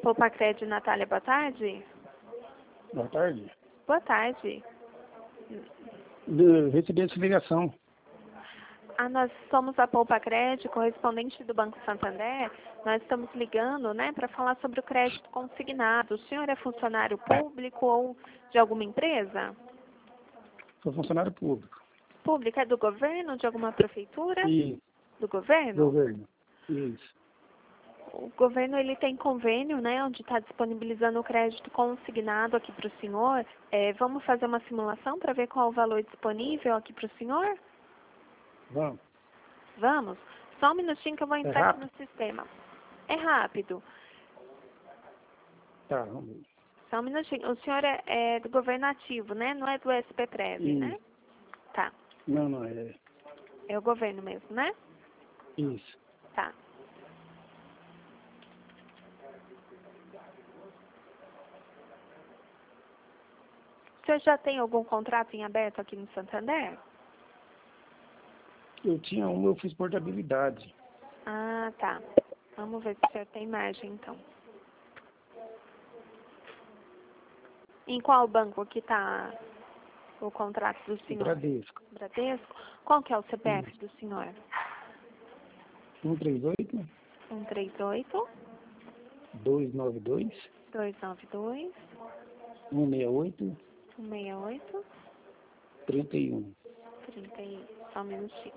Poupa Crédito, Natália, boa tarde. Boa tarde. Boa tarde. Recebi essa ligação. Nós somos a Poupa Crédito, correspondente do Banco Santander. Nós estamos ligando, né, para falar sobre o crédito consignado. O senhor é funcionário público ou de alguma empresa? Sou funcionário público. Público, é do governo, de alguma prefeitura? Isso. Do governo? Governo. Isso. O governo ele tem convênio, né, onde está disponibilizando o crédito consignado aqui para o senhor. Vamos fazer uma simulação para ver qual o valor disponível aqui para o senhor? Vamos. Vamos? Só um minutinho que eu vou entrar aqui no rápido? sistema. É rápido. Tá, vamos ver. Só um minutinho. O senhor é do governo ativo, né? Não é do SPPREV, né? Tá. Não, é. É o governo mesmo, né? Isso. Tá. O senhor já tem algum contrato em aberto aqui no Santander? Eu tinha uma, eu fiz portabilidade. Ah, tá. Vamos ver se o senhor tem margem, então. Em qual banco que está o contrato do senhor? Bradesco. Bradesco? Qual que é o CPF do senhor? 138 138 292 292 168 168 31. 31. Só um minutinho.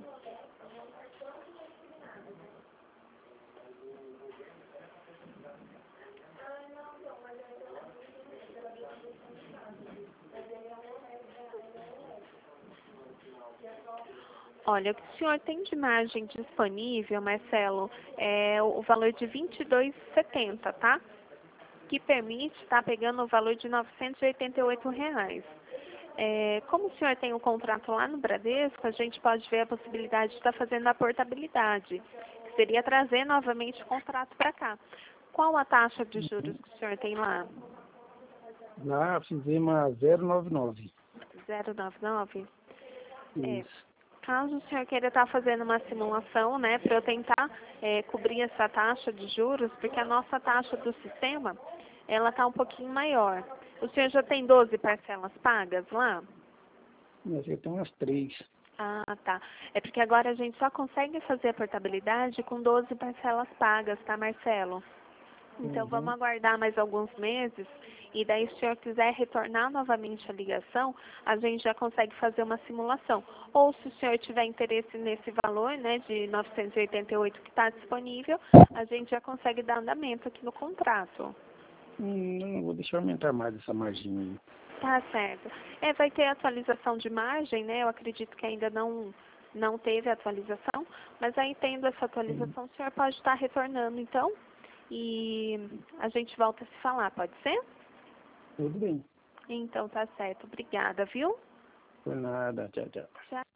Olha, o que o senhor tem de margem disponível, Marcelo, é o valor de R$ 22,70, tá? Que permite estar pegando o valor de R$ 988. Como o senhor tem um contrato lá no Bradesco, a gente pode ver a possibilidade de estar fazendo a portabilidade, que seria trazer novamente o contrato para cá. Qual a taxa de juros que o senhor tem lá? Lá fizemos a 099. 099? Isso. Caso o senhor queira estar fazendo uma simulação, né, para eu tentar cobrir essa taxa de juros, porque a nossa taxa do sistema, ela está um pouquinho maior. O senhor já tem 12 parcelas pagas lá? Nós já temos umas 3. Ah, tá. É porque agora a gente só consegue fazer a portabilidade com 12 parcelas pagas, tá, Marcelo? Então, vamos aguardar mais alguns meses e daí, se o senhor quiser retornar novamente a ligação, a gente já consegue fazer uma simulação. Ou, se o senhor tiver interesse nesse valor, né, de 988 que está disponível, a gente já consegue dar andamento aqui no contrato. Não vou deixar aumentar mais essa margem aí. Tá certo. Vai ter atualização de margem, né? Eu acredito que ainda não teve atualização, mas aí tendo essa atualização, o senhor pode estar retornando, então, e a gente volta a se falar, pode ser? Tudo bem. Então, tá certo. Obrigada, viu? Por nada. Tchau, tchau. Tchau.